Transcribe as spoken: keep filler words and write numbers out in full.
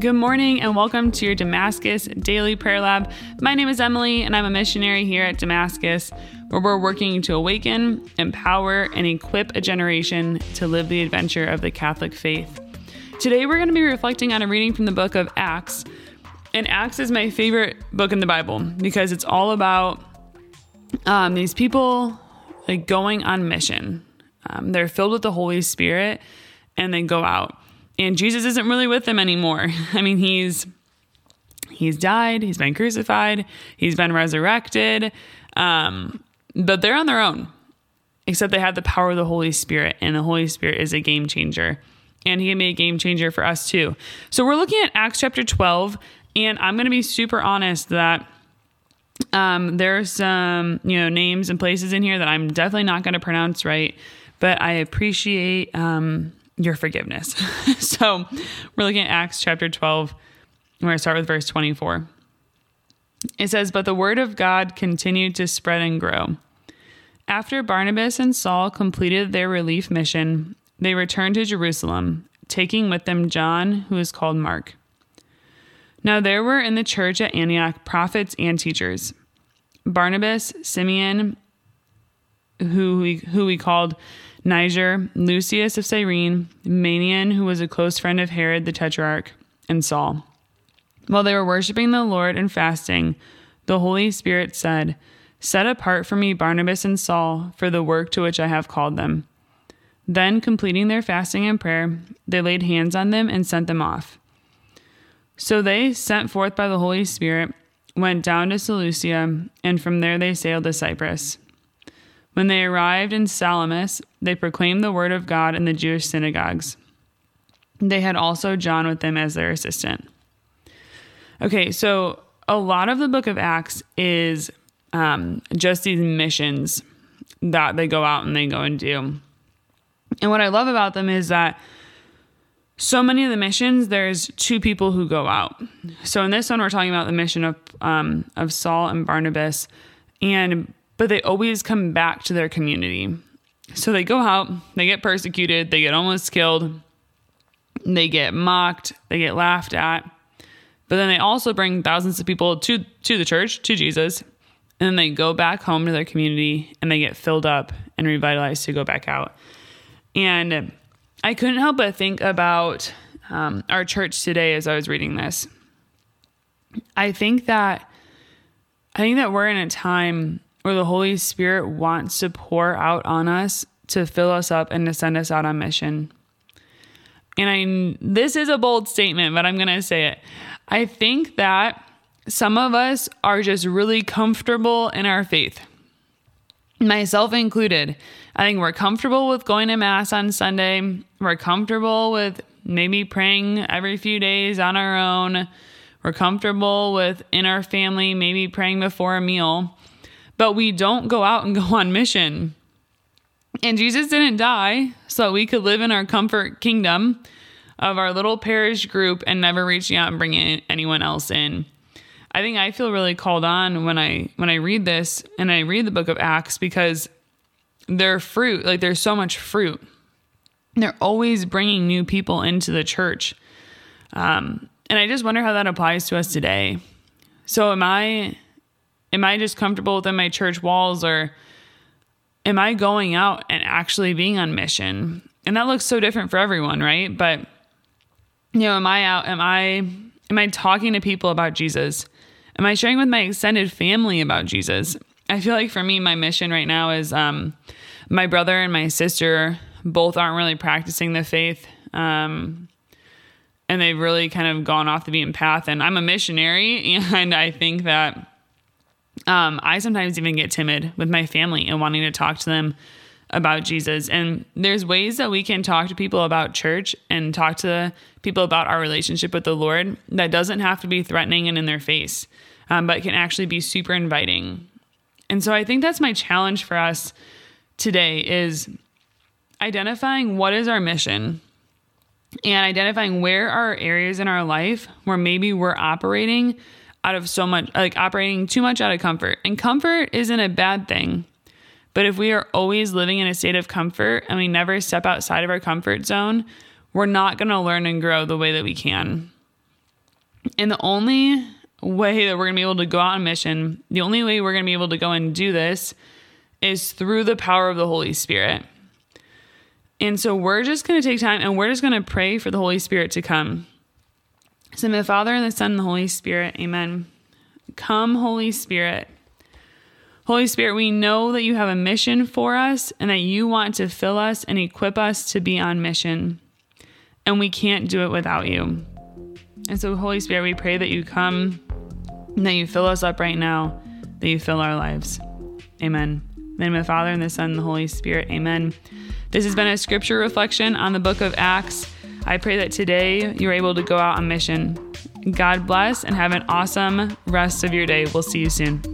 Good morning and welcome to your Damascus Daily Prayer Lab. My name is Emily and I'm a missionary here at Damascus, where we're working to awaken, empower, and equip a generation to live the adventure of the Catholic faith. Today we're going to be reflecting on a reading from the book of Acts. And Acts is my favorite book in the Bible because it's all about um, these people like going on mission. Um, they're filled with the Holy Spirit and they go out. And Jesus isn't really with them anymore. I mean, he's he's died, he's been crucified, he's been resurrected, um, but they're on their own, except they have the power of the Holy Spirit, and the Holy Spirit is a game changer, and he can be a game changer for us too. So we're looking at Acts chapter twelve, and I'm going to be super honest that um, there's some you know names and places in here that I'm definitely not going to pronounce right, but I appreciate um, your forgiveness. So we're looking at Acts chapter twelve. We're going to start with verse twenty-four. It says, "But the word of God continued to spread and grow. After Barnabas and Saul completed their relief mission, they returned to Jerusalem, taking with them John, who is called Mark. Now there were in the church at Antioch prophets and teachers: Barnabas, Simeon, who we, who we called Niger, Lucius of Cyrene, Manaen, who was a close friend of Herod the Tetrarch, and Saul. While they were worshiping the Lord and fasting, the Holy Spirit said, 'Set apart for me Barnabas and Saul for the work to which I have called them.' Then, completing their fasting and prayer, they laid hands on them and sent them off. So they, sent forth by the Holy Spirit, went down to Seleucia, and from there they sailed to Cyprus. When they arrived in Salamis, they proclaimed the word of God in the Jewish synagogues. They had also John with them as their assistant." Okay, so a lot of the book of Acts is um, just these missions that they go out and they go and do. And what I love about them is that so many of the missions, there's two people who go out. So in this one, we're talking about the mission of um, of Saul and Barnabas, and but they always come back to their community. So they go out, they get persecuted, they get almost killed, they get mocked, they get laughed at, but then they also bring thousands of people to, to the church, to Jesus, and then they go back home to their community and they get filled up and revitalized to go back out. And I couldn't help but think about um, our church today as I was reading this. I think that I think that we're in a time where the Holy Spirit wants to pour out on us to fill us up and to send us out on mission. And I, this is a bold statement, but I'm going to say it. I think that some of us are just really comfortable in our faith, myself included. I think we're comfortable with going to Mass on Sunday. We're comfortable with maybe praying every few days on our own. We're comfortable with, in our family, maybe praying before a meal. But we don't go out and go on mission. And Jesus didn't die so we could live in our comfort kingdom of our little parish group and never reaching out and bringing anyone else in. I think I feel really called on when I when I read this and I read the book of Acts, because their fruit, like there's so much fruit. They're always bringing new people into the church. Um, and I just wonder how that applies to us today. So am I... Am I just comfortable within my church walls, or am I going out and actually being on mission? And that looks so different for everyone, right? But, you know, am I out? Am I, am I talking to people about Jesus? Am I sharing with my extended family about Jesus? I feel like for me, my mission right now is um, my brother and my sister both aren't really practicing the faith. Um, and they've really kind of gone off the beaten path. And I'm a missionary, and I think that Um, I sometimes even get timid with my family and wanting to talk to them about Jesus. And there's ways that we can talk to people about church and talk to people about our relationship with the Lord that doesn't have to be threatening and in their face, um, but can actually be super inviting. And so I think that's my challenge for us today, is identifying what is our mission and identifying where are areas in our life where maybe we're operating out of so much, like operating too much out of comfort. And comfort isn't a bad thing. But if we are always living in a state of comfort and we never step outside of our comfort zone, we're not going to learn and grow the way that we can. And the only way that we're going to be able to go out on mission, the only way we're going to be able to go and do this is through the power of the Holy Spirit. And so we're just going to take time and we're just going to pray for the Holy Spirit to come. So in the Father and the Son and the Holy Spirit, amen. Come, Holy Spirit. Holy Spirit, we know that you have a mission for us and that you want to fill us and equip us to be on mission. And we can't do it without you. And so, Holy Spirit, we pray that you come and that you fill us up right now, that you fill our lives. Amen. In the name of the Father and the Son and the Holy Spirit. Amen. This has been a scripture reflection on the book of Acts. I pray that today you're able to go out on mission. God bless and have an awesome rest of your day. We'll see you soon.